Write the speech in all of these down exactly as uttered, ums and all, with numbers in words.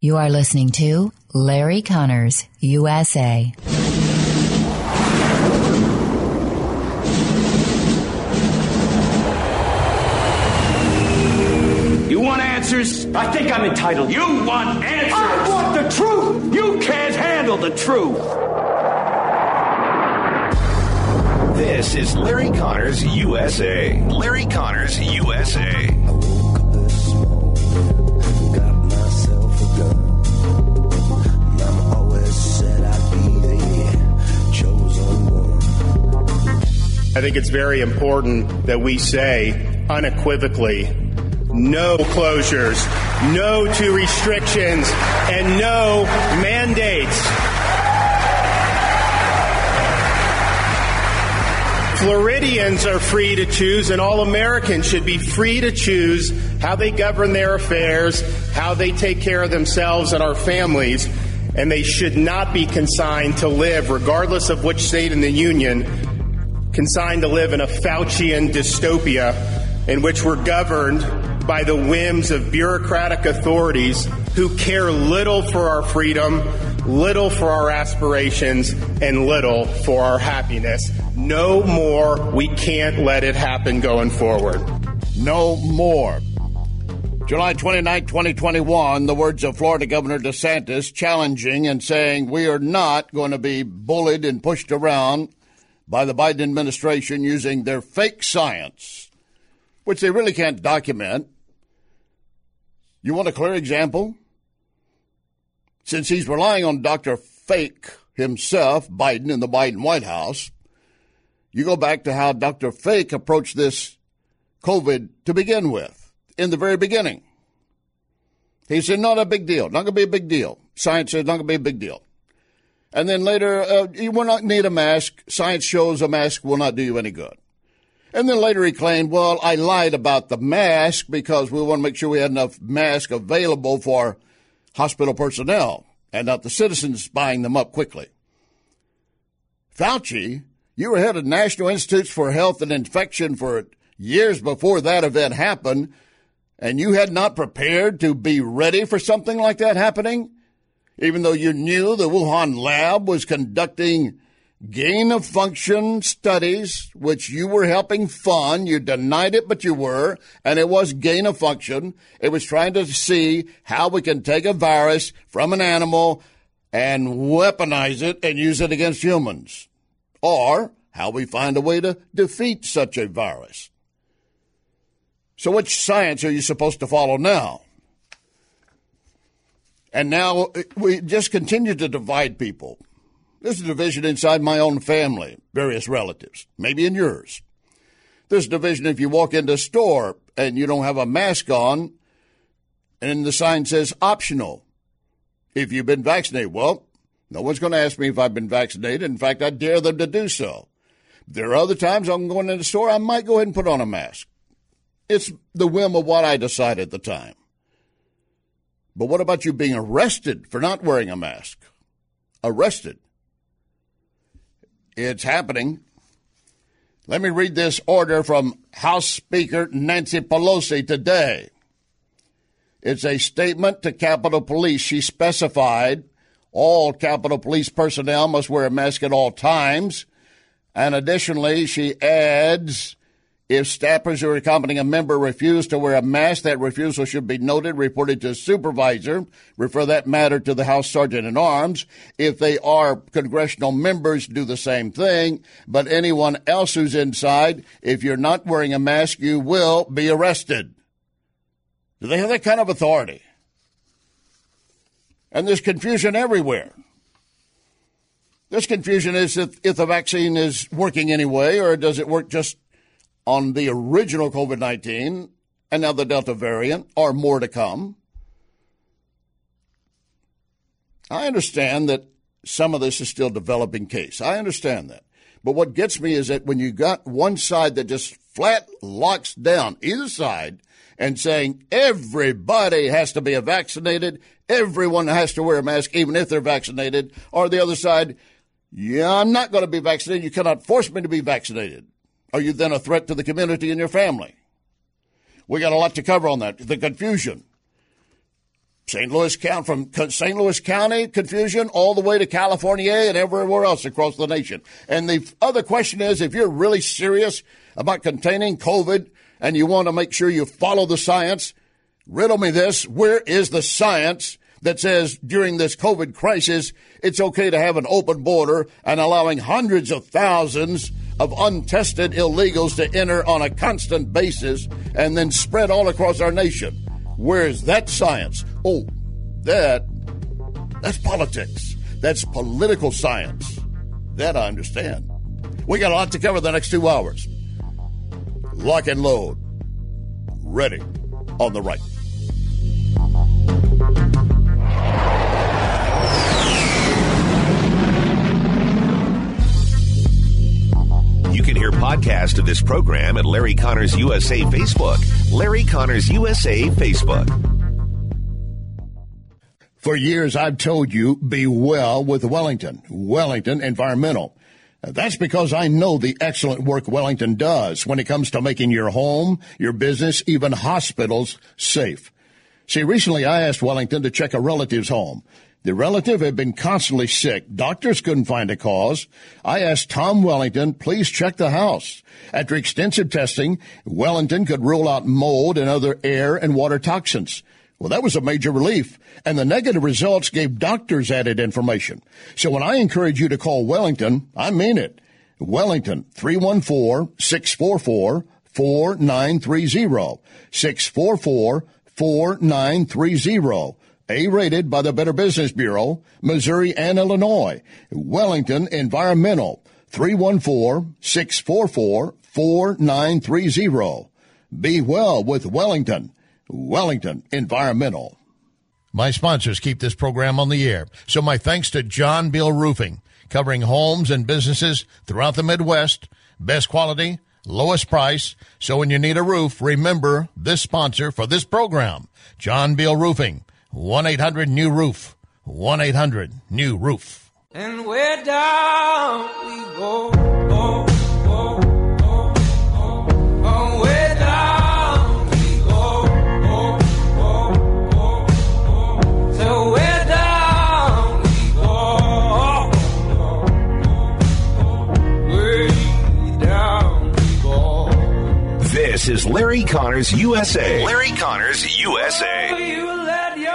You are listening to Larry Connors, U S A. You want answers? I think I'm entitled. You want answers? I want the truth! You can't handle the truth! This is Larry Connors, U S A. Larry Connors, U S A. I think it's very important that we say unequivocally, no closures, no to restrictions, and no mandates. Floridians are free to choose, and all Americans should be free to choose how they govern their affairs, how they take care of themselves and our families, and they should not be consigned to live, regardless of which state in the union, consigned to live in a Faucian dystopia in which we're governed by the whims of bureaucratic authorities who care little for our freedom, little for our aspirations, and little for our happiness. No more. We can't let it happen going forward. No more. July twenty-ninth, twenty twenty-one, the words of Florida Governor DeSantis challenging and saying we are not going to be bullied and pushed around by the Biden administration using their fake science, which they really can't document. You want a clear example? Since he's relying on Doctor Fake himself, Biden, in the Biden White House, you go back to how Doctor Fake approached this COVID to begin with, in the very beginning. He said, not a big deal, not going to be a big deal. Science says not going to be a big deal. And then later, uh, you will not need a mask. Science shows a mask will not do you any good. And then later he claimed, well, I lied about the mask because we want to make sure we had enough masks available for hospital personnel and not the citizens buying them up quickly. Fauci, you were head of National Institutes for Health and Infection for years before that event happened, and you had not prepared to be ready for something like that happening? Even though you knew the Wuhan lab was conducting gain-of-function studies, which you were helping fund. You denied it, but you were, and it was gain-of-function. It was trying to see how we can take a virus from an animal and weaponize it and use it against humans, or how we find a way to defeat such a virus. So which science are you supposed to follow now? And now we just continue to divide people. There's a division inside my own family, various relatives, maybe in yours. There's a division if you walk into a store and you don't have a mask on and the sign says optional if you've been vaccinated. Well, no one's going to ask me if I've been vaccinated. In fact, I dare them to do so. There are other times I'm going into the store, I might go ahead and put on a mask. It's the whim of what I decide at the time. But what about you being arrested for not wearing a mask? Arrested. It's happening. Let me read this order from House Speaker Nancy Pelosi today. It's a statement to Capitol Police. She specified all Capitol Police personnel must wear a mask at all times. And additionally, she adds, if staffers who are accompanying a member refuse to wear a mask, that refusal should be noted, reported to a supervisor. Refer that matter to the House Sergeant at Arms. If they are congressional members, do the same thing. But anyone else who's inside, if you're not wearing a mask, you will be arrested. Do they have that kind of authority? And there's confusion everywhere. This confusion is if, if the vaccine is working anyway, or does it work just on the original COVID nineteen and now the Delta variant, or more to come. I understand that some of this is still developing case. I understand that. But what gets me is that when you got one side that just flat locks down either side and saying everybody has to be vaccinated, everyone has to wear a mask even if they're vaccinated, or the other side, yeah, I'm not going to be vaccinated. You cannot force me to be vaccinated. Are you then a threat to the community and your family? We got a lot to cover on that, the confusion. Saint Louis County, from Saint Louis County confusion all the way to California and everywhere else across the nation. And the other question is, if you're really serious about containing COVID and you want to make sure you follow the science, riddle me this, where is the science that says during this COVID crisis, it's okay to have an open border and allowing hundreds of thousands of untested illegals to enter on a constant basis and then spread all across our nation? Where is that science? Oh, that, that's politics. That's political science. That I understand. We got a lot to cover the next two hours. Lock and load. Ready on the right. You can hear podcasts of this program at Larry Connors U S A Facebook. Larry Connors U S A Facebook. For years, I've told you, be well with Wellington. Wellington Environmental. That's because I know the excellent work Wellington does when it comes to making your home, your business, even hospitals safe. See, recently I asked Wellington to check a relative's home. The relative had been constantly sick. Doctors couldn't find a cause. I asked Tom Wellington, please check the house. After extensive testing, Wellington could rule out mold and other air and water toxins. Well, that was a major relief, and the negative results gave doctors added information. So when I encourage you to call Wellington, I mean it. Wellington, three one four, six four four, four nine three zero, six four four, four nine three zero. A-rated by the Better Business Bureau, Missouri and Illinois. Wellington Environmental, three one four, six four four, four nine three zero. Be well with Wellington. Wellington Environmental. My sponsors keep this program on the air, so my thanks to John Beal Roofing, covering homes and businesses throughout the Midwest. Best quality, lowest price. So when you need a roof, remember this sponsor for this program, John Beal Roofing. one eight hundred new roof. one eight hundred new roof. And where down we go, go, go, go, go. Oh, where down we go, go, go, go, go. So where down we go, go, go, go. Way down we go. This is Larry Connors U S A. Larry Connors U S A. You let your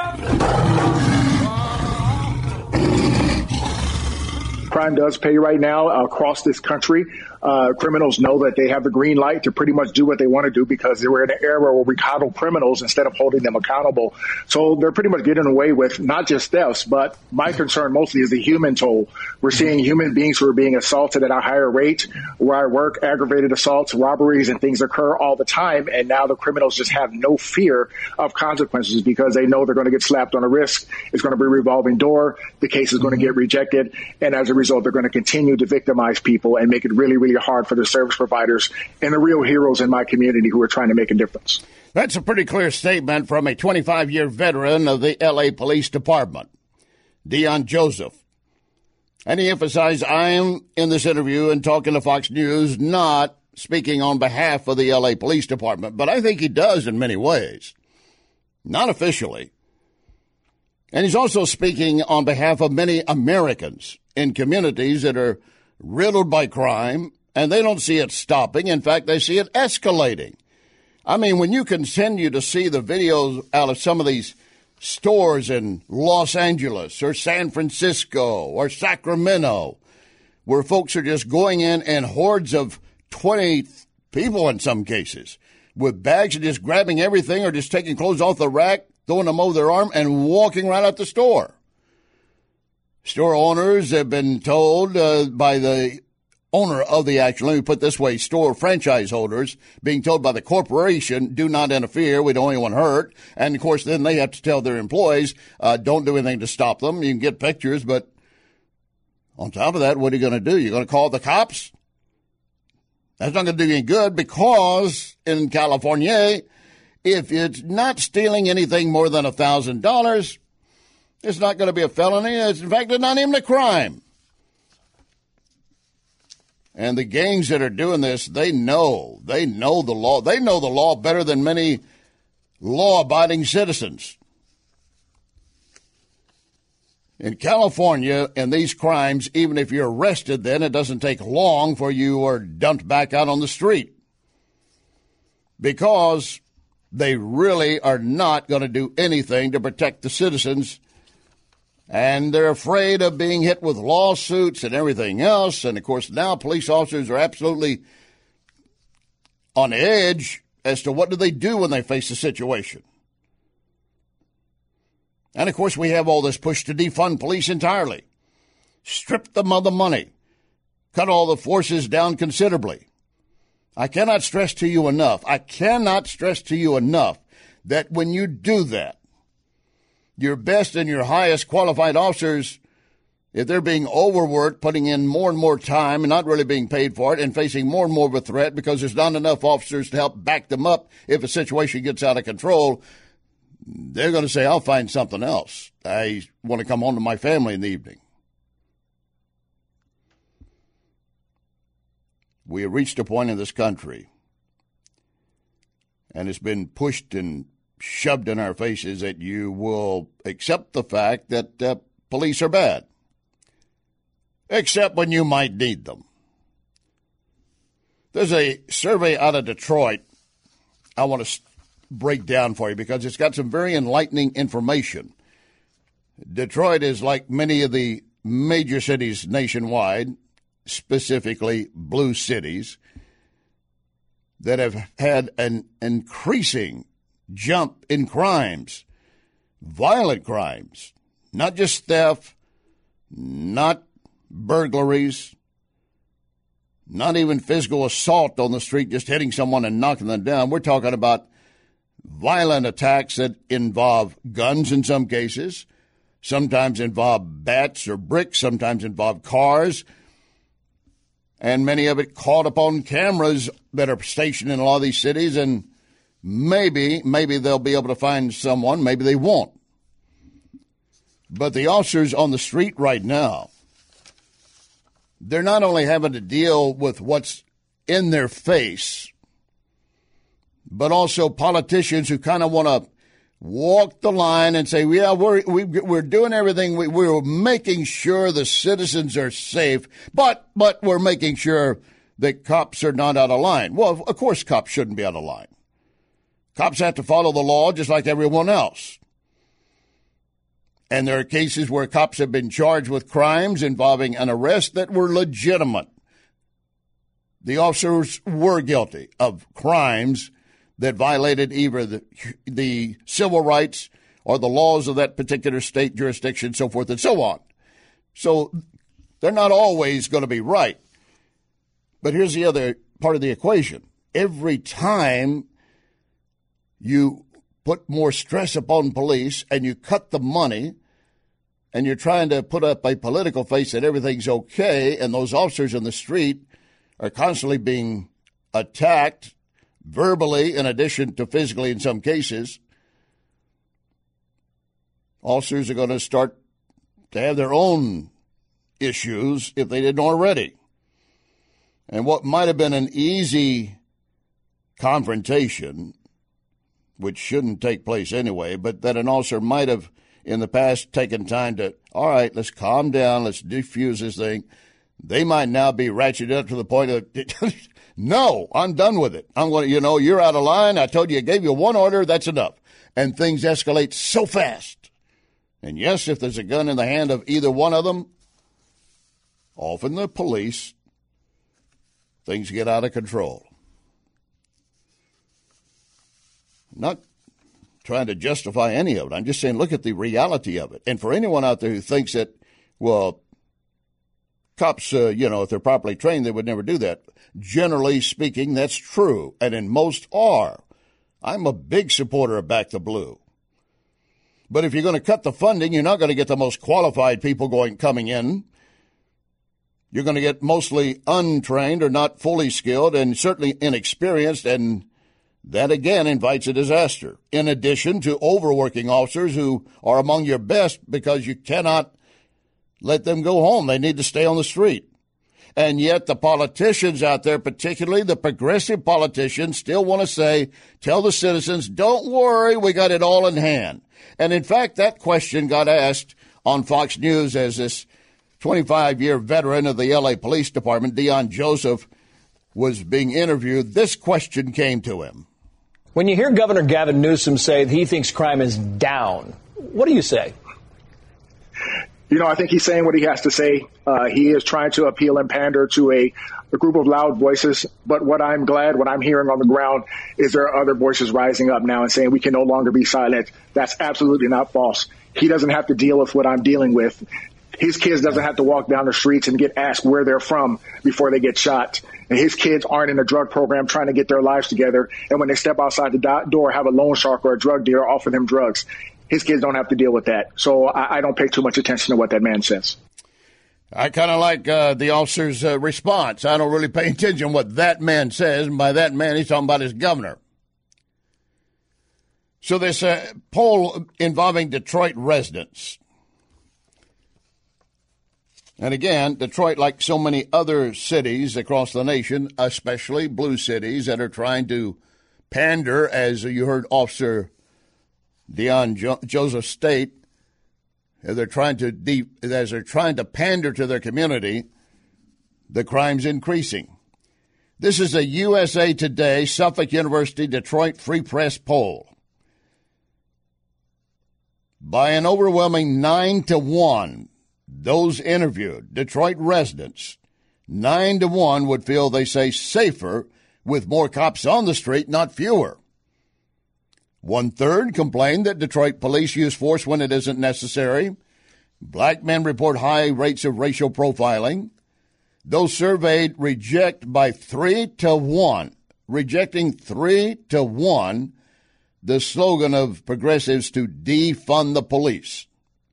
Crime does pay right now uh, across this country. Uh, criminals know that they have the green light to pretty much do what they want to do because we're in an era where we coddle criminals instead of holding them accountable. So they're pretty much getting away with not just thefts, but my concern mostly is the human toll. We're seeing human beings who are being assaulted at a higher rate. Where I work, aggravated assaults, robberies, and things occur all the time. And now the criminals just have no fear of consequences because they know they're going to get slapped on the wrist. It's going to be a revolving door. The case is going to get rejected. And as a result, they're going to continue to victimize people and make it really, really hard for the service providers and the real heroes in my community who are trying to make a difference. That's a pretty clear statement from a twenty-five-year veteran of the L A Police Department, Deon Joseph. And he emphasized, I am in this interview and talking to Fox News, not speaking on behalf of the L A Police Department, but I think he does in many ways, not officially. And he's also speaking on behalf of many Americans in communities that are riddled by crime, and they don't see it stopping. In fact, they see it escalating. I mean, when you continue to see the videos out of some of these stores in Los Angeles or San Francisco or Sacramento, where folks are just going in and hordes of twenty people in some cases with bags and just grabbing everything or just taking clothes off the rack, throwing them over their arm, and walking right out the store. Store owners have been told uh, by the owner of the action, let me put it this way, store franchise holders being told by the corporation, do not interfere, we don't want anyone hurt. And, of course, then they have to tell their employees, uh, don't do anything to stop them. You can get pictures, but on top of that, what are you going to do? You're going to call the cops? That's not going to do you any good because in California, if it's not stealing anything more than one thousand dollars, it's not going to be a felony. It's, in fact, it's not even a crime. And the gangs that are doing this, they know. They know the law. They know the law better than many law-abiding citizens. In California, in these crimes, even if you're arrested, then it doesn't take long for you are dumped back out on the street because they really are not going to do anything to protect the citizens, and they're afraid of being hit with lawsuits and everything else. And, of course, now police officers are absolutely on edge as to what do they do when they face a situation. And, of course, we have all this push to defund police entirely, strip them of the money, cut all the forces down considerably. I cannot stress to you enough, I cannot stress to you enough that when you do that, your best and your highest qualified officers, if they're being overworked, putting in more and more time and not really being paid for it and facing more and more of a threat because there's not enough officers to help back them up if a situation gets out of control, they're going to say, I'll find something else. I want to come home to my family in the evening. We have reached a point in this country, and it's been pushed and shoved in our faces that you will accept the fact that uh, police are bad, except when you might need them. There's a survey out of Detroit I want to break down for you because it's got some very enlightening information. Detroit is like many of the major cities nationwide, specifically blue cities, that have had an increasing jump in crimes, violent crimes, not just theft, not burglaries, not even physical assault on the street, just hitting someone and knocking them down. We're talking about violent attacks that involve guns in some cases, sometimes involve bats or bricks, sometimes involve cars, and many of it caught upon cameras that are stationed in a lot of these cities, and maybe, maybe they'll be able to find someone, maybe they won't. But the officers on the street right now, they're not only having to deal with what's in their face, but also politicians who kind of want to walk the line and say, yeah, we're, we, we're doing everything. We, we're making sure the citizens are safe, but, but we're making sure that cops are not out of line. Well, of course cops shouldn't be out of line. Cops have to follow the law just like everyone else. And there are cases where cops have been charged with crimes involving an arrest that were legitimate. The officers were guilty of crimes that violated either the, the civil rights or the laws of that particular state jurisdiction, so forth and so on. So they're not always going to be right. But here's the other part of the equation. Every time you put more stress upon police and you cut the money and you're trying to put up a political face that everything's okay, and those officers in the street are constantly being attacked verbally in addition to physically in some cases, officers are going to start to have their own issues if they didn't already. And what might have been an easy confrontation, which shouldn't take place anyway, but that an officer might have in the past taken time to, all right, let's calm down, let's defuse this thing, they might now be ratcheted up to the point of, no, I'm done with it. I'm going to, you know, you're out of line. I told you, I gave you one order. That's enough. And things escalate so fast. And yes, if there's a gun in the hand of either one of them, often the police, things get out of control. Not trying to justify any of it. I'm just saying, look at the reality of it. And for anyone out there who thinks that, well, cops, uh, you know, if they're properly trained, they would never do that. Generally speaking, that's true, and in most are. I'm a big supporter of Back the Blue. But if you're going to cut the funding, you're not going to get the most qualified people going coming in. You're going to get mostly untrained or not fully skilled and certainly inexperienced, and that, again, invites a disaster, in addition to overworking officers who are among your best because you cannot let them go home. They need to stay on the street. And yet the politicians out there, particularly the progressive politicians, still want to say, tell the citizens, don't worry, we got it all in hand. And in fact, that question got asked on Fox News as this twenty-five-year veteran of the L A Police Department, Deon Joseph, was being interviewed. This question came to him. When you hear Governor Gavin Newsom say that he thinks crime is down, what do you say? You know, I think he's saying what he has to say. Uh, he is trying to appeal and pander to a, a group of loud voices. But what I'm glad, what I'm hearing on the ground is there are other voices rising up now and saying we can no longer be silent. That's absolutely not false. He doesn't have to deal with what I'm dealing with. His kids doesn't have to walk down the streets and get asked where they're from before they get shot. And his kids aren't in a drug program trying to get their lives together. And when they step outside the do- door, have a loan shark or a drug dealer offer them drugs. His kids don't have to deal with that. So I, I don't pay too much attention to what that man says. I kind of like uh, the officer's uh, response. I don't really pay attention to what that man says. And by that man, he's talking about his governor. So this uh, poll involving Detroit residents. And again, Detroit, like so many other cities across the nation, especially blue cities that are trying to pander, as you heard Officer Deon jo- Joseph state, they're trying to de- as they're trying to pander to their community, the crime's increasing. This is a U S A Today, Suffolk University, Detroit Free Press poll. By an overwhelming nine to one, those interviewed, Detroit residents, nine to one would feel, they say, safer with more cops on the street, not fewer. One-third complain that Detroit police use force when it isn't necessary. Black men report high rates of racial profiling. Those surveyed reject by three to one, rejecting three to one, the slogan of progressives to defund the police.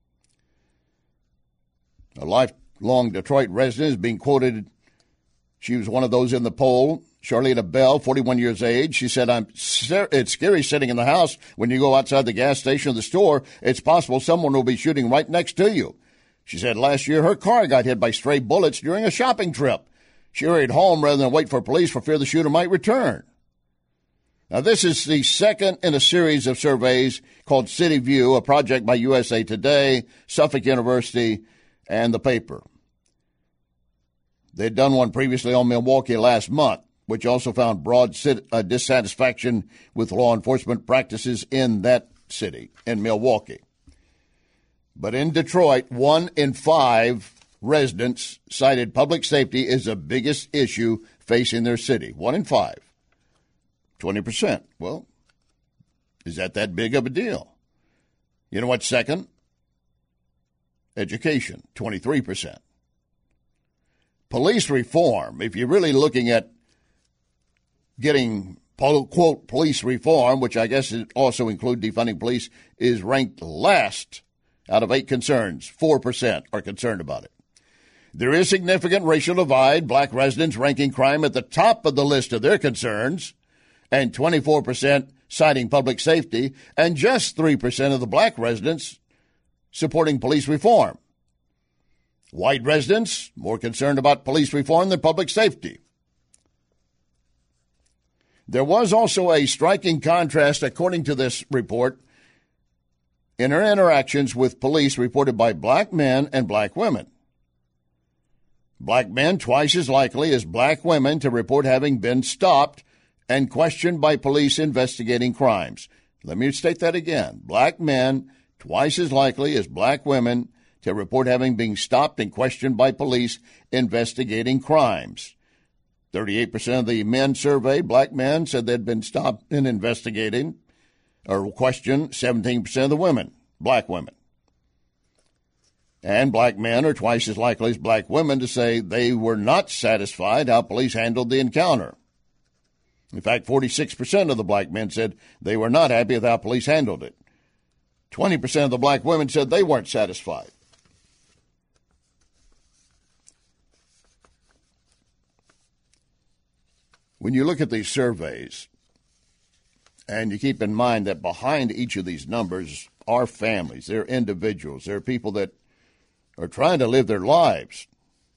A lifelong Detroit resident is being quoted. She was one of those in the poll. Charlene Bell, forty-one years of age, she said, I'm ser- it's scary sitting in the house. When you go outside the gas station or the store, it's possible someone will be shooting right next to you. She said last year her car got hit by stray bullets during a shopping trip. She hurried home rather than wait for police for fear the shooter might return. Now, this is the second in a series of surveys called City View, a project by U S A Today, Suffolk University, and the paper. They'd done one previously on Milwaukee last month, which also found broad uh, dissatisfaction with law enforcement practices in that city, in Milwaukee. But in Detroit, one in five residents cited public safety is the biggest issue facing their city. One in five. twenty percent. Well, is that that big of a deal? You know what's second? Education, twenty-three percent. Police reform, if you're really looking at getting, quote, police reform, which I guess it also include defunding police, is ranked last out of eight concerns. four percent are concerned about it. There is significant racial divide, black residents ranking crime at the top of the list of their concerns, and twenty-four percent citing public safety, and just three percent of the black residents supporting police reform. White residents more concerned about police reform than public safety. There was also a striking contrast, according to this report, in her interactions with police reported by black men and black women. Black men twice as likely as black women to report having been stopped and questioned by police investigating crimes. Let me state that again. Black men twice as likely as black women to report having been stopped and questioned by police investigating crimes. thirty-eight percent of the men surveyed, black men, said they'd been stopped and investigating or questioned. seventeen percent of the women, black women. And black men are twice as likely as black women to say they were not satisfied how police handled the encounter. In fact, forty-six percent of the black men said they were not happy with how police handled it. twenty percent of the black women said they weren't satisfied. When you look at these surveys, and you keep in mind that behind each of these numbers are families, they're individuals, they're people that are trying to live their lives,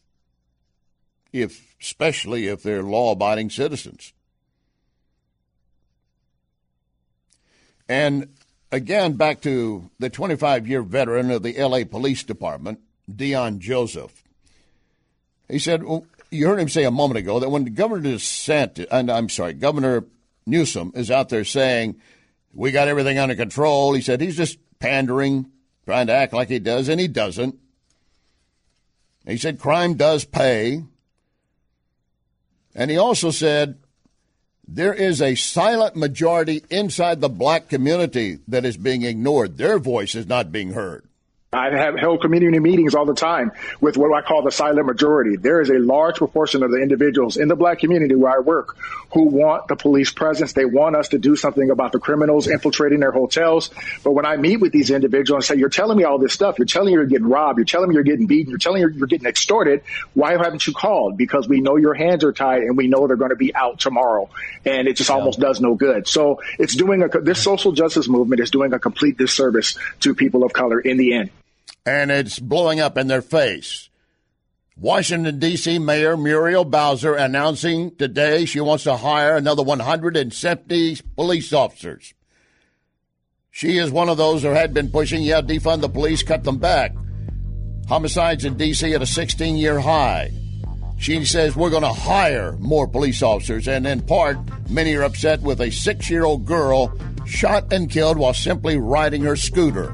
if especially if they're law-abiding citizens. And again, back to the twenty-five-year veteran of the L A Police Department, Dion Joseph. He said, well, you heard him say a moment ago that when Governor DeSantis, and I'm sorry, Governor Newsom is out there saying, we got everything under control, he said he's just pandering, trying to act like he does, and he doesn't. He said crime does pay. And he also said there is a silent majority inside the black community that is being ignored. Their voice is not being heard. I have held community meetings all the time with what I call the silent majority. There is a large proportion of the individuals in the black community where I work who want the police presence. They want us to do something about the criminals infiltrating their hotels. But when I meet with these individuals and say, you're telling me all this stuff, you're telling me you're getting robbed, you're telling me you're getting beaten, you're telling me you're getting extorted, why haven't you called? Because we know your hands are tied and we know they're going to be out tomorrow. And it just yeah. almost does no good. So it's doing a, this social justice movement is doing a complete disservice to people of color in the end. And it's blowing up in their face. Washington, D C. Mayor Muriel Bowser announcing today she wants to hire another one hundred seventy police officers. She is one of those who had been pushing, yeah, defund the police, cut them back. Homicides in D C at a sixteen-year high. She says we're going to hire more police officers. And in part, many are upset with a six-year-old girl shot and killed while simply riding her scooter.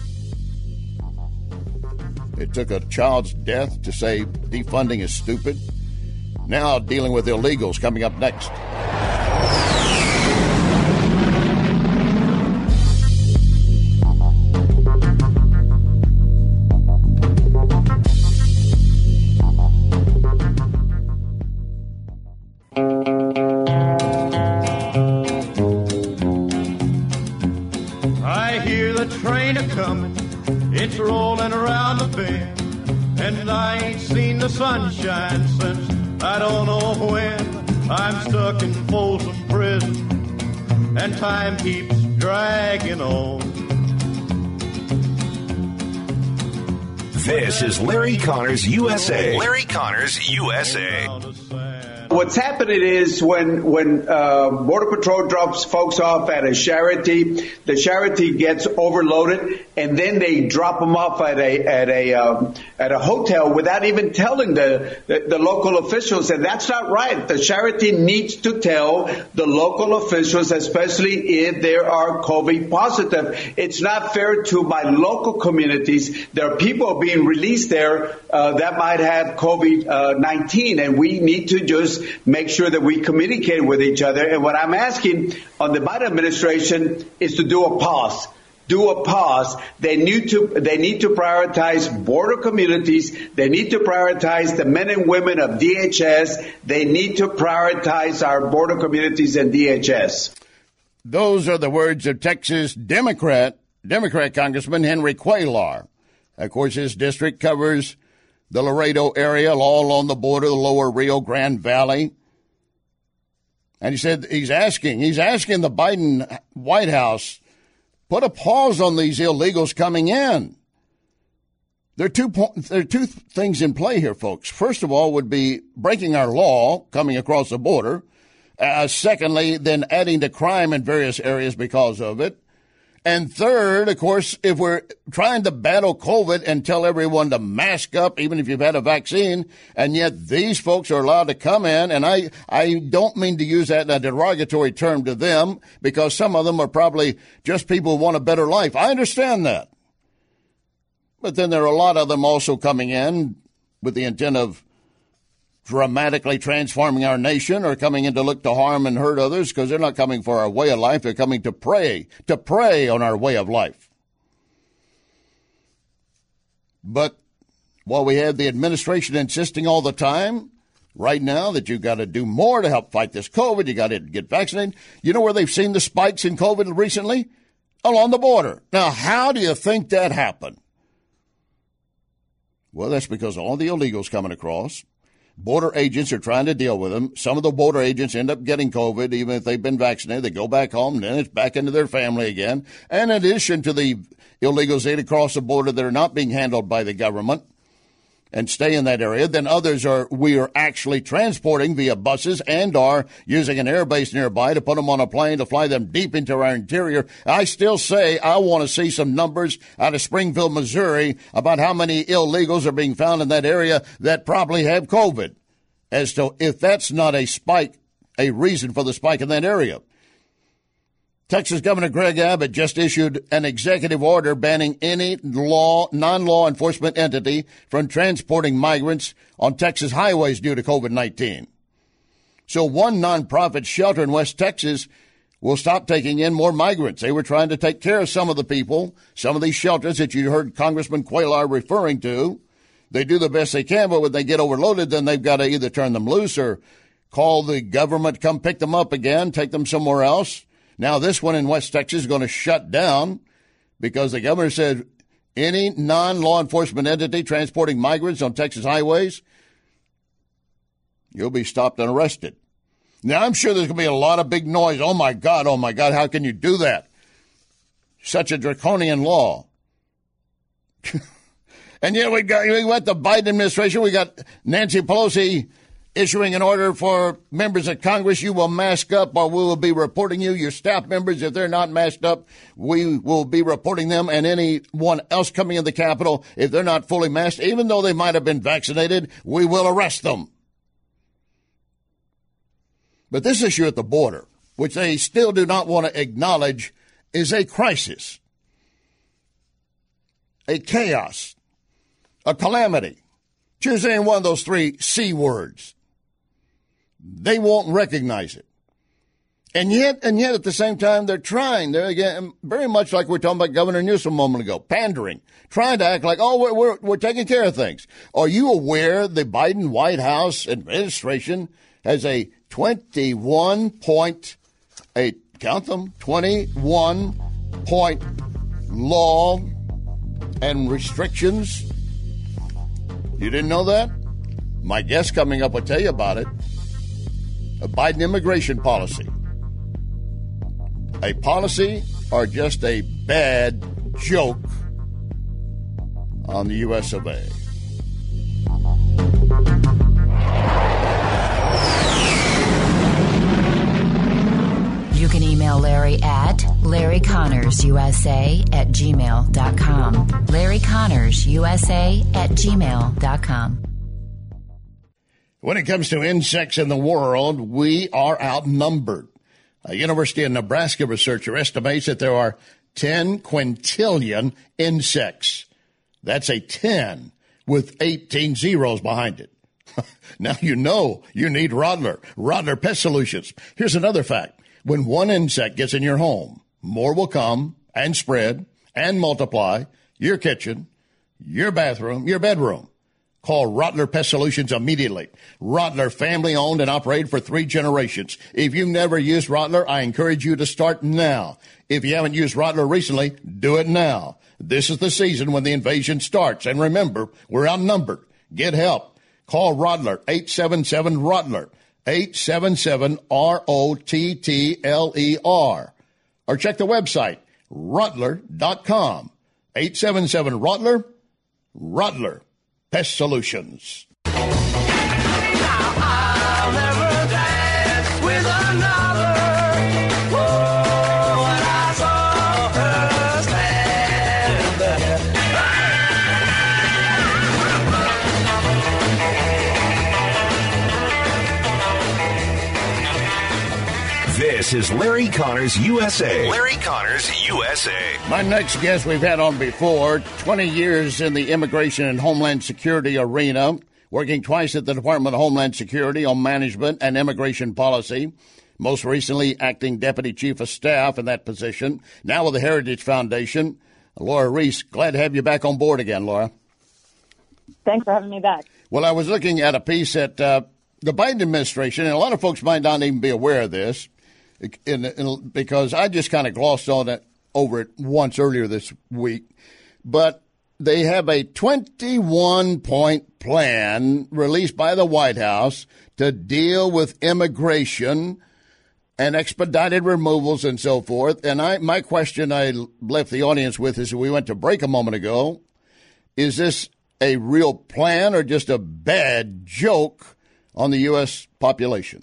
It took a child's death to say defunding is stupid. Now dealing with illegals coming up next. I hear the train a-coming. It's rolling around the bend, and I ain't seen the sunshine since I don't know when. I'm stuck in Folsom Prison, and time keeps dragging on. This is Larry Connors U S A. Larry Connors U S A. What's happening is when when uh, Border Patrol drops folks off at a charity, the charity gets overloaded, and then they drop them off at a at a um, at a hotel without even telling the, the the local officials, and that's not right. The charity needs to tell the local officials, especially if there are COVID positive. It's not fair to my local communities. There are people being released there uh, that might have COVID nineteen, and we need to just make sure that we communicate with each other. And what I'm asking on the Biden administration is to do a pause. Do a pause. They need to they need to prioritize border communities. They need to prioritize the men and women of D H S. They need to prioritize our border communities and D H S. Those are the words of Texas Democrat Democrat Congressman Henry Cuellar. Of course, his district covers the Laredo area, all along the border, the lower Rio Grande Valley. And he said he's asking, he's asking the Biden White House, put a pause on these illegals coming in. There are two, there are two things in play here, folks. First of all would be breaking our law coming across the border. Uh, secondly, then adding to crime in various areas because of it. And third, of course, if we're trying to battle COVID and tell everyone to mask up, even if you've had a vaccine, and yet these folks are allowed to come in, and I, I don't mean to use that in a derogatory term to them, because some of them are probably just people who want a better life. I understand that. But then there are a lot of them also coming in with the intent of dramatically transforming our nation or coming in to look to harm and hurt others, because they're not coming for our way of life. They're coming to prey, to prey on our way of life. But while we have the administration insisting all the time right now that you've got to do more to help fight this COVID, you got to get vaccinated, you know where they've seen the spikes in COVID recently? Along the border. Now, how do you think that happened? Well, that's because all the illegals coming across. Border agents are trying to deal with them. Some of the border agents end up getting COVID, even if they've been vaccinated. They go back home, and then it's back into their family again. And in addition to the illegals that across the border that are not being handled by the government, and stay in that area. Then others are, we are actually transporting via buses and are using an air base nearby to put them on a plane to fly them deep into our interior. I still say I want to see some numbers out of Springfield, Missouri about how many illegals are being found in that area that probably have COVID, as to if that's not a spike, a reason for the spike in that area. Texas Governor Greg Abbott just issued an executive order banning any law, non-law enforcement entity from transporting migrants on Texas highways due to COVID nineteen. So one nonprofit shelter in West Texas will stop taking in more migrants. They were trying to take care of some of the people, some of these shelters that you heard Congressman Cuellar referring to. They do the best they can, but when they get overloaded, then they've got to either turn them loose or call the government, come pick them up again, take them somewhere else. Now, this one in West Texas is going to shut down because the governor said any non-law enforcement entity transporting migrants on Texas highways, you'll be stopped and arrested. Now, I'm sure there's going to be a lot of big noise. Oh, my God, oh, my God, how can you do that? Such a draconian law. And yet we got, we got the Biden administration. We got Nancy Pelosi issuing an order for members of Congress, you will mask up or we will be reporting you. Your staff members, if they're not masked up, we will be reporting them, and anyone else coming in the Capitol, if they're not fully masked, even though they might have been vaccinated, we will arrest them. But this issue at the border, which they still do not want to acknowledge, is a crisis, a chaos, a calamity. Choose any one of those three C words. They won't recognize it. And yet, and yet at the same time, they're trying. They're again, very much like we were talking about Governor Newsom a moment ago, pandering, trying to act like, oh, we're, we're, we're taking care of things. Are you aware the Biden White House administration has a twenty-one point, a, count them, twenty-one point law and restrictions? You didn't know that? My guest coming up will tell you about it. A Biden immigration policy. A policy or just a bad joke on the U S of A. You can email Larry at Larry Connors U S A at gmail dot com. Larry Connors U S A at gmail dot com. When it comes to insects in the world, we are outnumbered. A University of Nebraska researcher estimates that there are ten quintillion insects. That's a ten with eighteen zeros behind it. Now you know you need Rottler. Rottler Pest Solutions. Here's another fact. When one insect gets in your home, more will come and spread and multiply your kitchen, your bathroom, your bedroom. Call Rottler Pest Solutions immediately. Rottler, family-owned and operated for three generations. If you've never used Rottler, I encourage you to start now. If you haven't used Rottler recently, do it now. This is the season when the invasion starts. And remember, we're outnumbered. Get help. Call Rottler, eight seven seven, Rottler, eight seven seven, R O T T L E R. Or check the website, Rottler dot com. eight seven seven, Rottler, Rottler Pest Solutions. Now I'll never dance with another. Oh, when I saw her stand there. This is Larry Connors U S A. Larry Connors U S A. My next guest we've had on before, twenty years in the immigration and homeland security arena, working twice at the Department of Homeland Security on management and immigration policy, most recently acting Deputy Chief of Staff in that position, now with the Heritage Foundation. Laura Reese, glad to have you back on board again, Laura. Thanks for having me back. Well, I was looking at a piece at uh, the Biden administration, and a lot of folks might not even be aware of this, in, in, because I just kind of glossed on it over it once earlier this week. But they have a twenty-one point plan released by the White House to deal with immigration and expedited removals and so forth. And I, my question I left the audience with as we went to break a moment ago, is this a real plan or just a bad joke on the U S population?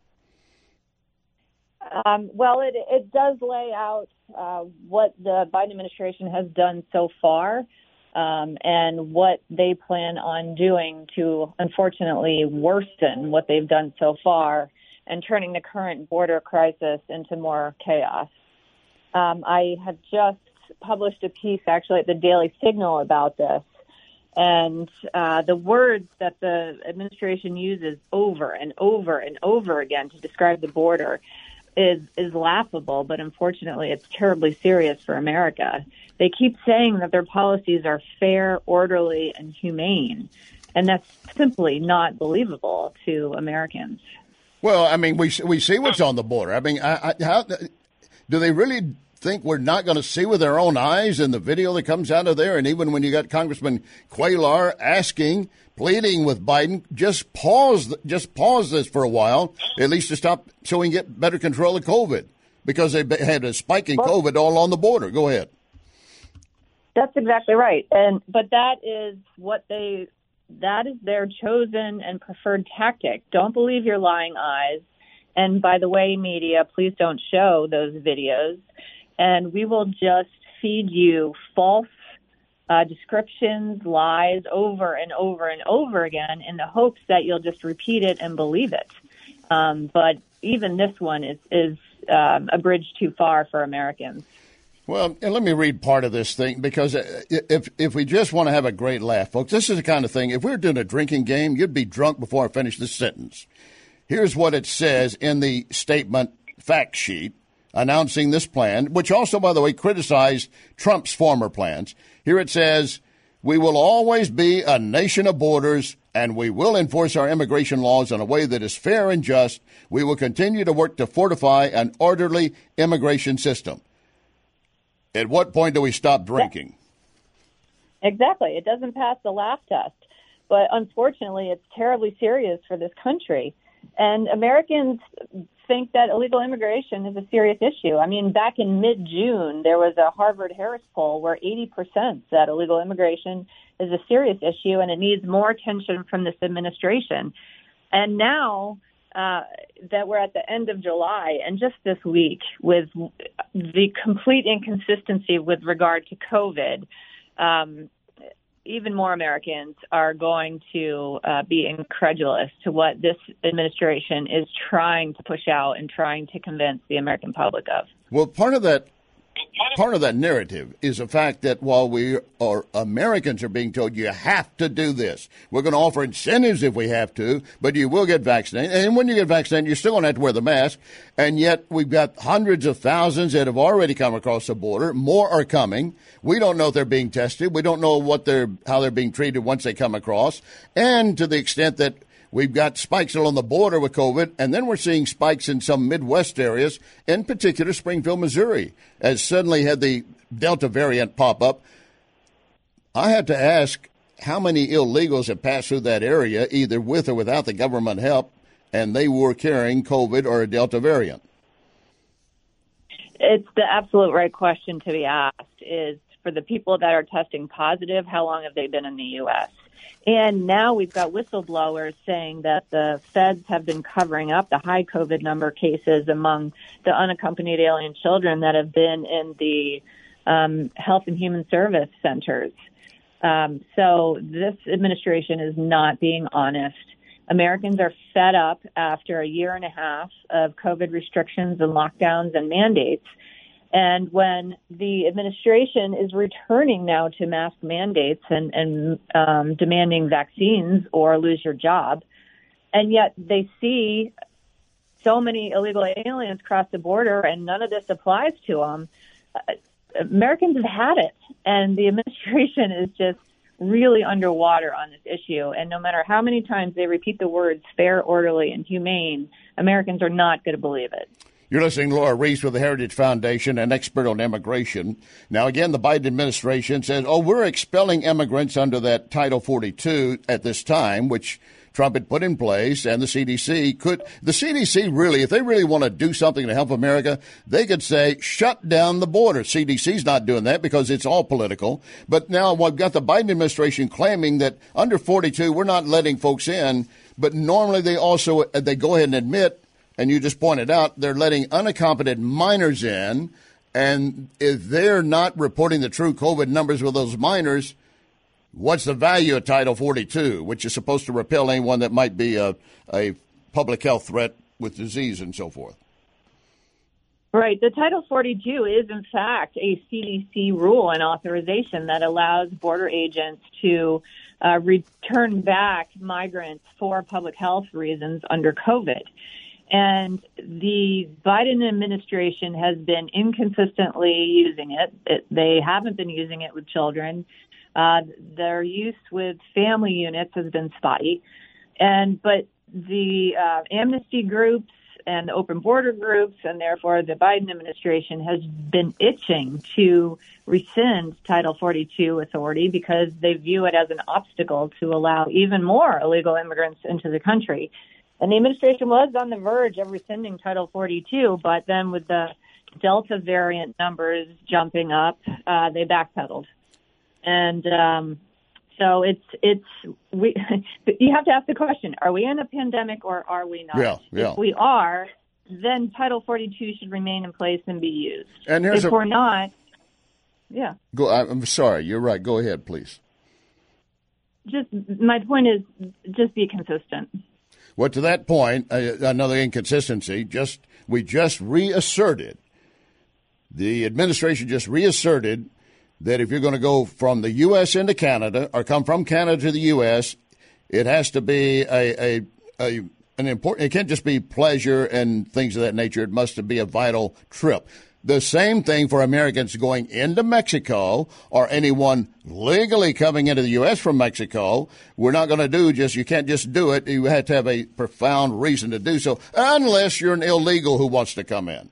Um, well, it, it does lay out uh, what the Biden administration has done so far um, and what they plan on doing to, unfortunately, worsen what they've done so far and turning the current border crisis into more chaos. Um, I have just published a piece, actually, at the Daily Signal about this. And uh, the words that the administration uses over and over and over again to describe the border is is laughable, but unfortunately it's terribly serious for America. They keep saying that their policies are fair, orderly, and humane, and that's simply not believable to Americans. Well, I mean, we we see what's on the border. I mean, I, I, how do they really think we're not going to see with our own eyes in the video that comes out of there? And even when you got Congressman Cuellar asking, pleading with Biden, just pause, just pause this for a while, at least to stop so we can get better control of COVID, because they had a spike in COVID all on the border. Go ahead. That's exactly right. And but that is what they that is their chosen and preferred tactic. Don't believe your lying eyes. And by the way, media, please don't show those videos. And we will just feed you false uh, descriptions, lies over and over and over again in the hopes that you'll just repeat it and believe it. Um, but even this one is, is um, a bridge too far for Americans. Well, and let me read part of this thing, because if if we just want to have a great laugh, folks, this is the kind of thing, if we were doing a drinking game, you'd be drunk before I finish this sentence. Here's what it says in the statement fact sheet announcing this plan, which also, by the way, criticized Trump's former plans. Here it says, we will always be a nation of borders, and we will enforce our immigration laws in a way that is fair and just. We will continue to work to fortify an orderly immigration system. At what point do we stop drinking? Exactly. It doesn't pass the laugh test. But unfortunately, it's terribly serious for this country. And Americans think that illegal immigration is a serious issue. I mean, back in mid-June, there was a Harvard-Harris poll where eighty percent said illegal immigration is a serious issue and it needs more attention from this administration. And now uh, that we're at the end of July, and just this week, with the complete inconsistency with regard to COVID, um, even more Americans are going to uh, be incredulous to what this administration is trying to push out and trying to convince the American public of. Well, part of that part of that narrative is the fact that while we are Americans are being told you have to do this, we're going to offer incentives if we have to, but you will get vaccinated. And when you get vaccinated, you're still going to have to wear the mask. And yet we've got hundreds of thousands that have already come across the border. More are coming. We don't know if they're being tested. We don't know what they're how they're being treated once they come across. And to the extent that we've got spikes along the border with COVID, and then we're seeing spikes in some Midwest areas, in particular Springfield, Missouri, as suddenly had the Delta variant pop up. I have to ask how many illegals have passed through that area, either with or without the government help, and they were carrying COVID or a Delta variant. It's the absolute right question to be asked, is for the people that are testing positive, how long have they been in the U S? And now we've got whistleblowers saying that the feds have been covering up the high COVID number cases among the unaccompanied alien children that have been in the um, Health and Human Service centers. Um, so this administration is not being honest. Americans are fed up after a year and a half of COVID restrictions and lockdowns and mandates. And when the administration is returning now to mask mandates and, and um, demanding vaccines or lose your job, and yet they see so many illegal aliens cross the border and none of this applies to them, uh, Americans have had it. And the administration is just really underwater on this issue. And no matter how many times they repeat the words fair, orderly, and humane, Americans are not going to believe it. You're listening to Laura Reese with the Heritage Foundation, an expert on immigration. Now, again, the Biden administration says, oh, we're expelling immigrants under that Title forty-two at this time, which Trump had put in place, and the C D C could, the C D C really, if they really want to do something to help America, they could say, shut down the border. C D C's not doing that because it's all political. But now we've got the Biden administration claiming that under forty-two, we're not letting folks in. But normally they also, they go ahead and admit, and you just pointed out, they're letting unaccompanied minors in. And if they're not reporting the true COVID numbers with those minors, what's the value of Title forty-two, which is supposed to repel anyone that might be a, a public health threat with disease and so forth? Right. The Title forty-two is, in fact, a C D C rule and authorization that allows border agents to uh, return back migrants for public health reasons under COVID. And the Biden administration has been inconsistently using it. it they haven't been using it with children. Uh, their use with family units has been spotty. And but the uh, amnesty groups and open border groups, and therefore the Biden administration has been itching to rescind Title forty-two authority because they view it as an obstacle to allow even more illegal immigrants into the country. And the administration was on the verge of rescinding Title forty-two, but then with the Delta variant numbers jumping up, uh, they backpedaled. And um, so it's it's we. You have to ask the question: are we in a pandemic or are we not? Yeah, yeah. If we are, then Title forty-two should remain in place and be used. And here's if a, we're not, yeah. Go. I'm sorry. You're right. Go ahead, please. Just my point is, just be consistent. Well, to that point, uh, another inconsistency. Just we just reasserted. The administration just reasserted that if you're going to go from the U S into Canada or come from Canada to the U S, it has to be a, a, a an important. It can't just be pleasure and things of that nature. It must be a vital trip. The same thing for Americans going into Mexico or anyone legally coming into the U S from Mexico. We're not going to do just, you can't just do it. You have to have a profound reason to do so, unless you're an illegal who wants to come in.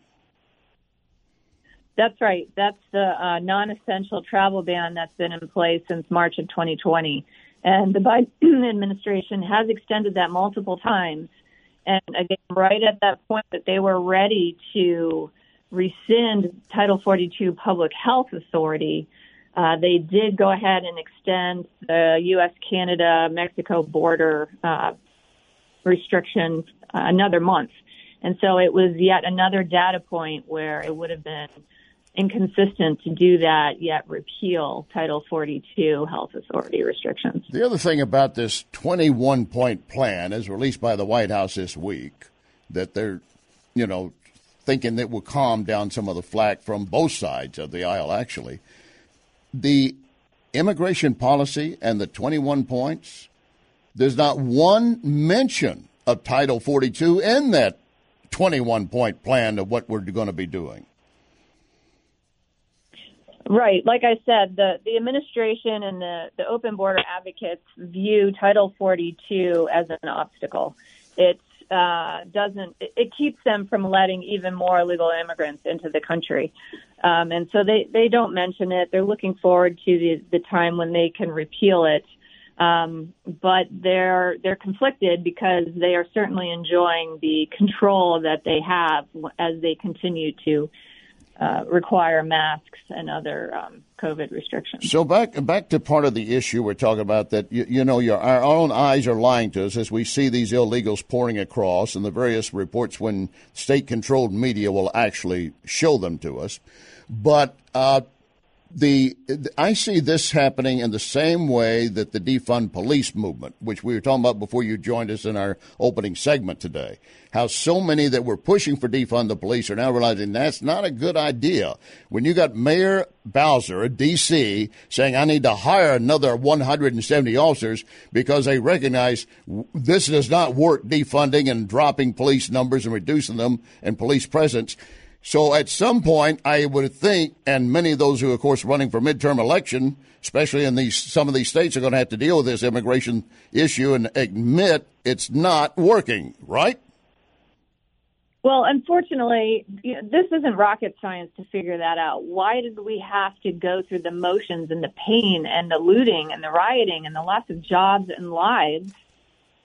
That's right. That's the uh, non-essential travel ban that's been in place since March of twenty twenty. And the Biden administration has extended that multiple times. And again, right at that point that they were ready to rescind Title forty-two Public Health Authority, uh, they did go ahead and extend the U S Canada Mexico border uh, restrictions uh, another month. And so it was yet another data point where it would have been inconsistent to do that, yet repeal Title forty-two Health Authority restrictions. The other thing about this twenty-one point plan, as released by the White House this week, that they're, you know, thinking that will calm down some of the flack from both sides of the aisle, actually. The immigration policy and the twenty-one points, there's not one mention of Title forty-two in that twenty-one point plan of what we're going to be doing. Right. Like I said, the, the administration and the, the open border advocates view Title forty-two as an obstacle. It uh, doesn't. It, it keeps them from letting even more illegal immigrants into the country, um, and so they, they don't mention it. They're looking forward to the, the time when they can repeal it, um, but they're they're conflicted because they are certainly enjoying the control that they have as they continue to Uh, require masks and other um, COVID restrictions. So back back to part of the issue we're talking about, that, you, you know, your, our own eyes are lying to us as we see these illegals pouring across, and the various reports when state-controlled media will actually show them to us. But uh, the I see this happening in the same way that the defund police movement, which we were talking about before you joined us in our opening segment today, how so many that were pushing for defund the police are now realizing that's not a good idea. When you got Mayor Bowser of D C saying, I need to hire another one hundred seventy officers because they recognize this does not work, defunding and dropping police numbers and reducing them and police presence. So at some point, I would think, and many of those who, of course, running for midterm election, especially in these some of these states, are going to have to deal with this immigration issue and admit it's not working, right? Well, unfortunately, you know, this isn't rocket science to figure that out. Why did we have to go through the motions and the pain and the looting and the rioting and the loss of jobs and lives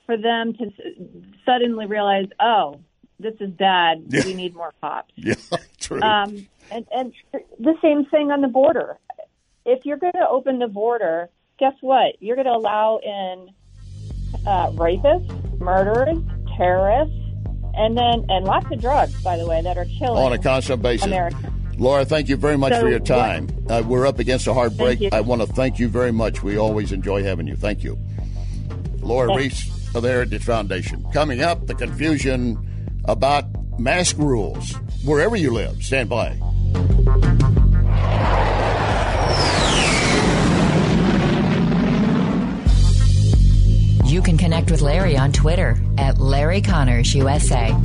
for them to suddenly realize, oh, this is bad. Yeah. We need more cops. Yeah, true. Um, and, and the same thing on the border. If you're going to open the border, guess what? You're going to allow in uh, rapists, murderers, terrorists, and then and lots of drugs, by the way, that are killing on a constant basis. Americans. Laura, thank you very much So for your time. Uh, we're up against a hard break. you. I want to thank you very much. We always enjoy having you. Thank you. Laura Thanks. Reese of the Heritage Foundation. Coming up, the confusion about mask rules. Wherever you live, stand by. You can connect with Larry on Twitter at Larry Connors U S A.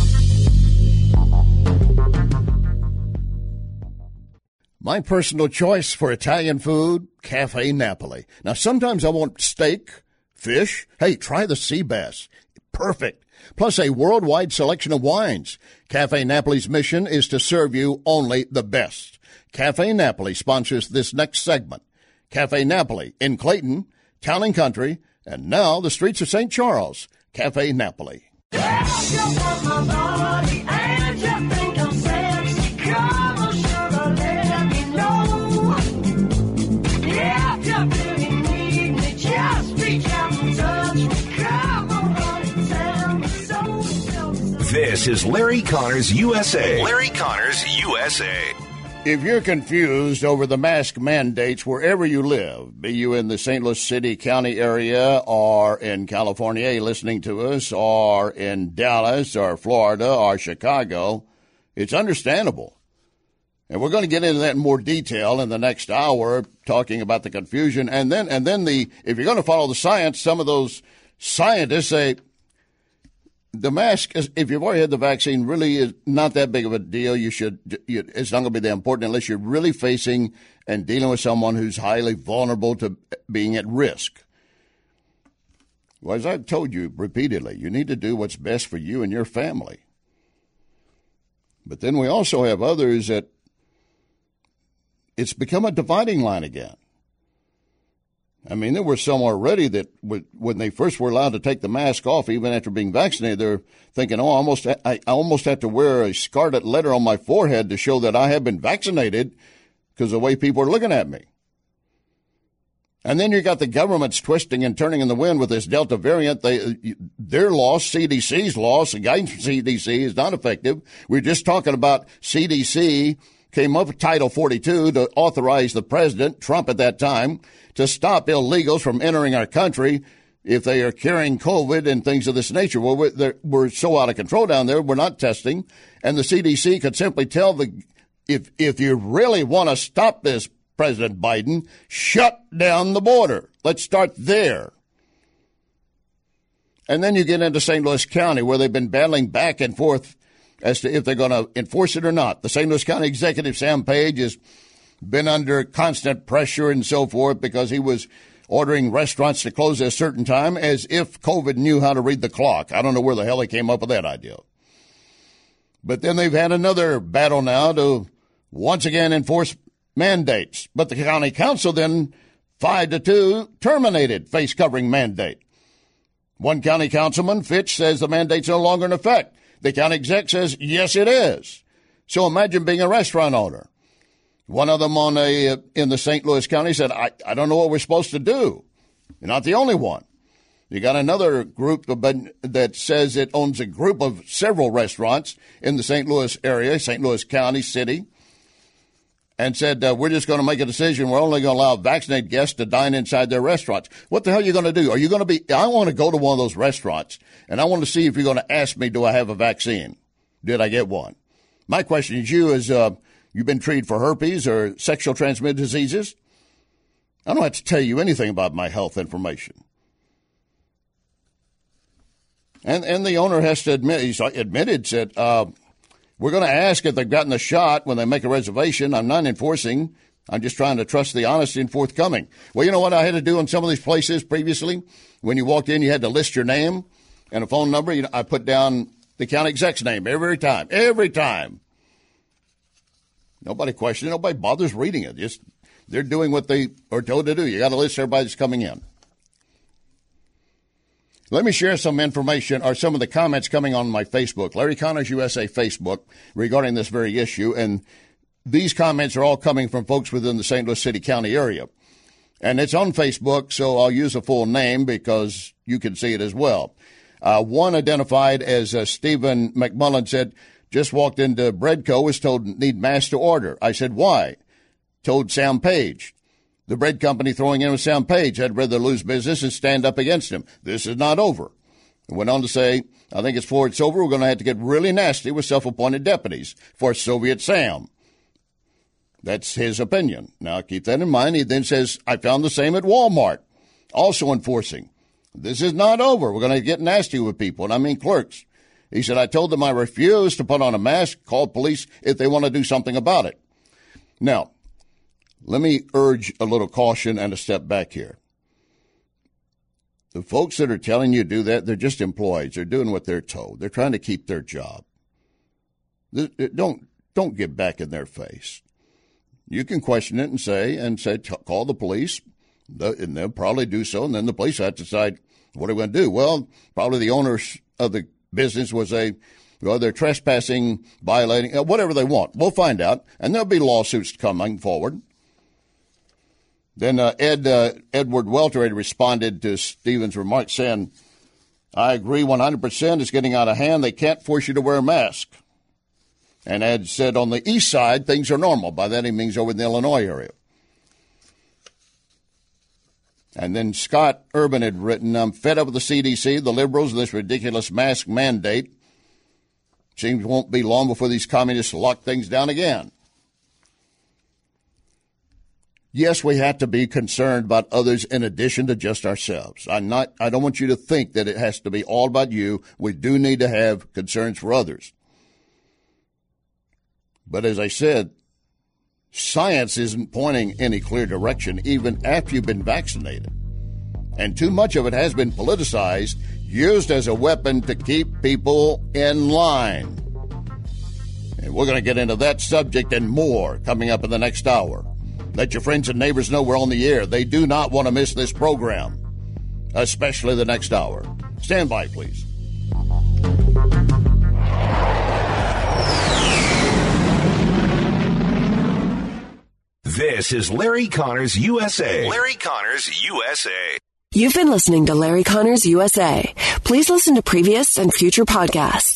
My personal choice for Italian food, Cafe Napoli. Now, sometimes I want steak, fish. Hey, try the sea bass. Perfect. Plus a worldwide selection of wines. Cafe Napoli's mission is to serve you only the best. Cafe Napoli sponsors this next segment. Cafe Napoli in Clayton, Town and Country, and now the streets of Saint Charles. Cafe Napoli. This is Larry Connors U S A. Larry Connors U S A. If you're confused over the mask mandates wherever you live, be you in the Saint Louis City County area or in California listening to us, or in Dallas or Florida or Chicago, it's understandable. And we're going to get into that in more detail in the next hour, talking about the confusion. And then, and then the if you're going to follow the science, some of those scientists say the mask, is, if you've already had the vaccine, really is not that big of a deal. You should, you, it's not going to be that important unless you're really facing and dealing with someone who's highly vulnerable to being at risk. Well, as I've told you repeatedly, you need to do what's best for you and your family. But then we also have others that it's become a dividing line again. I mean, there were some already that would, when they first were allowed to take the mask off, even after being vaccinated, they're thinking, oh, I almost, I, I almost have to wear a scarlet letter on my forehead to show that I have been vaccinated because of the way people are looking at me. And then you got the government's twisting and turning in the wind with this Delta variant. They, their loss, C D C's loss, the guidance from C D C is not effective. We're just talking about C D C came up with Title forty-two to authorize the president, Trump at that time, to stop illegals from entering our country if they are carrying COVID and things of this nature. Well, we're, we're so out of control down there, we're not testing. And the C D C could simply tell the, if, if you really want to stop this, President Biden, shut down the border. Let's start there. And then you get into Saint Louis County, where they've been battling back and forth as to if they're going to enforce it or not. The Saint Louis County Executive, Sam Page, has been under constant pressure and so forth because he was ordering restaurants to close at a certain time as if COVID knew how to read the clock. I don't know where the hell he came up with that idea. But then they've had another battle now to once again enforce mandates. But the county council then, five to two, terminated face covering mandate. One county councilman, Fitch, says the mandate's no longer in effect. The county exec says, yes, it is. So imagine being a restaurant owner. One of them on a in the Saint Louis County said, I, I don't know what we're supposed to do. You're not the only one. You got another group that says it owns a group of several restaurants in the Saint Louis area, Saint Louis County, city, and said, uh, we're just going to make a decision. We're only going to allow vaccinated guests to dine inside their restaurants. What the hell are you going to do? Are you going to be, I want to go to one of those restaurants, and I want to see if you're going to ask me, do I have a vaccine? Did I get one? My question to you is, uh, you've been treated for herpes or sexual transmitted diseases? I don't have to tell you anything about my health information. And and the owner has to admit, he's admitted, said, uh, we're going to ask if they've gotten the shot when they make a reservation. I'm not enforcing. I'm just trying to trust the honesty and forthcoming. Well, you know what I had to do in some of these places previously? When you walked in, you had to list your name and a phone number. You know, I put down the county exec's name every time, every time. Nobody questions it. Nobody bothers reading it. Just they're doing what they are told to do. You got to list everybody that's coming in. Let me share some information or some of the comments coming on my Facebook, Larry Connors U S A Facebook, regarding this very issue. And these comments are all coming from folks within the Saint Louis City County area. And it's on Facebook, so I'll use a full name because you can see it as well. Uh, one identified as uh, Stephen McMullen said, just walked into Breadco, was told need mass to order. I said, why? Told Sam Page. The bread company throwing in with Sam Page. I'd rather lose business and stand up against him. This is not over. Went on to say, I think it's before it's over, we're going to have to get really nasty with self-appointed deputies for Soviet Sam. That's his opinion. Now, keep that in mind. He then says, I found the same at Walmart, also enforcing. This is not over. We're going to get nasty with people, and I mean clerks. He said, I told them I refuse to put on a mask, call police if they want to do something about it. Now, let me urge a little caution and a step back here. The folks that are telling you to do that, they're just employees. They're doing what they're told. They're trying to keep their job. Don't, don't get back in their face. You can question it and say, and say, call the police, and they'll probably do so, and then the police have to decide what are we going to do. Well, probably the owners of the business was a, well, they're trespassing, violating, whatever they want. We'll find out, and there'll be lawsuits coming forward. Then uh, Ed uh, Edward Welter had responded to Stephen's remarks saying, I agree one hundred percent. It's getting out of hand. They can't force you to wear a mask. And Ed said on the east side, things are normal. By that he means over in the Illinois area. And then Scott Urban had written, I'm fed up with the C D C, the liberals, and this ridiculous mask mandate. Seems it won't be long before these communists lock things down again. Yes, we have to be concerned about others in addition to just ourselves. I'm not, I don't want you to think that it has to be all about you. We do need to have concerns for others. But as I said, science isn't pointing any clear direction even after you've been vaccinated. And too much of it has been politicized, used as a weapon to keep people in line. And we're going to get into that subject and more coming up in the next hour. Let your friends and neighbors know we're on the air. They do not want to miss this program, especially the next hour. Stand by, please. This is Larry Connors U S A. Larry Connors U S A. You've been listening to Larry Connors U S A. Please listen to previous and future podcasts